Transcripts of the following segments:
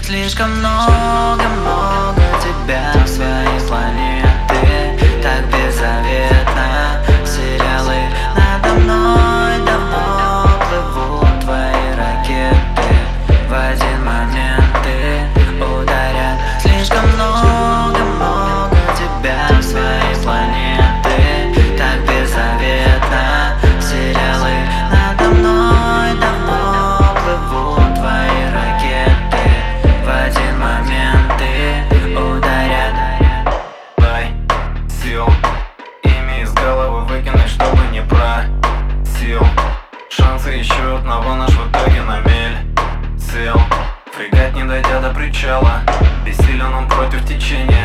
Слишком много тебя в своей планете. Так беззаветно сериалы надо мной давно плывут твои ракеты. В один момент ты ударят. Слишком много тебя в своей планете. Так беззаветно сериалы надо мной давно плывут твои ракеты. В один момент ты ударят. Дай сил, ими из головы выкинуть, чтобы не просил. Шансы еще одного наш в итоге на мель сел. Фрегат, не дойдя до причала, бессилен он против течения.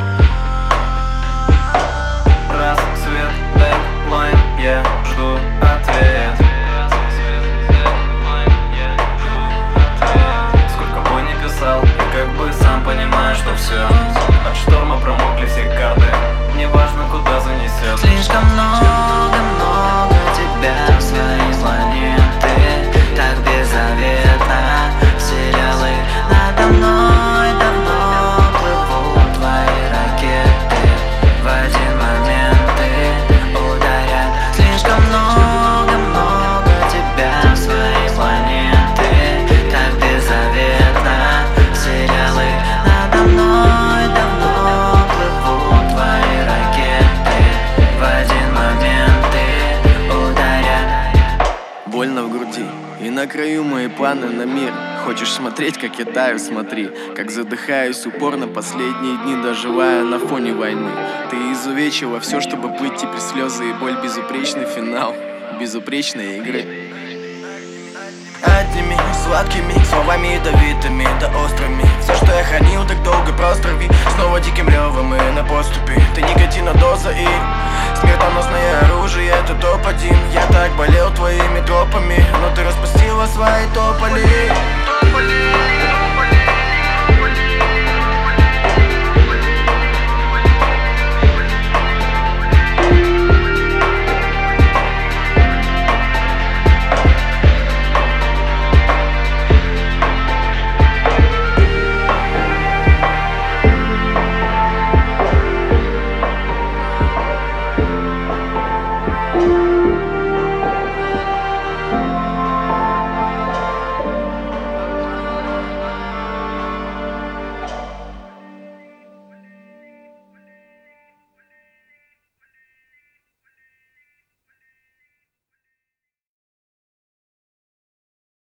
Рассвет, дедлайн, я жду ответ. Сколько бы ни писал, и как бы сам понимаю, что все от шторма промокли все карты. Неважно, куда занесет. Слишком много тебя в своей планете. Так беззаветно сериалы надо мной давно плывут твои ракеты. В один момент ты ударят. Слишком много тебя в своей планете. Так беззаветно сериалы надо мной давно плывут твои ракеты. В один момент ты ударят. Больно в груди, и на краю мои планы на мир. Хочешь смотреть, как я таю, смотри. Как задыхаюсь упорно последние дни, доживая на фоне войны. Ты изувечила все, чтобы быть теперь слезы и боль. Безупречный финал, безупречной игры. Одними сладкими словами ядовитыми да острыми. Все, что я хранил так долго, просто рви. Снова диким ревом и на поступи. Ты никотина доза и смертоносное оружие, это топ-1. Я так болел твоими тропами, но ты распустила свои тополи.